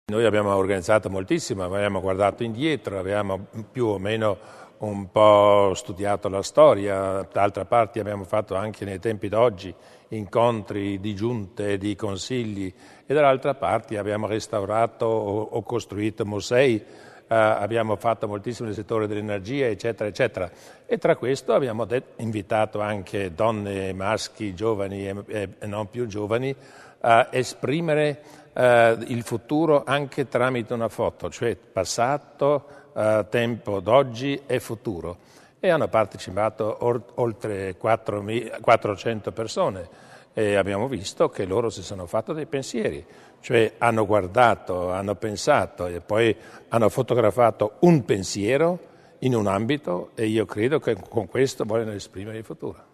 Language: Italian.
Noi abbiamo organizzato moltissimo, abbiamo guardato indietro, abbiamo più o meno un po' studiato la storia, d'altra parte abbiamo fatto anche nei tempi d'oggi incontri di giunte, di consigli e dall'altra parte abbiamo restaurato o costruito musei, abbiamo fatto moltissimo nel settore dell'energia, eccetera, eccetera. E tra questo abbiamo invitato anche donne, maschi, giovani e non più giovani a esprimere il futuro anche tramite una foto, cioè passato, tempo d'oggi e futuro. E hanno partecipato oltre 400 persone e abbiamo visto che loro si sono fatti dei pensieri, cioè hanno guardato, hanno pensato e poi hanno fotografato un pensiero in un ambito e io credo che con questo vogliono esprimere il futuro.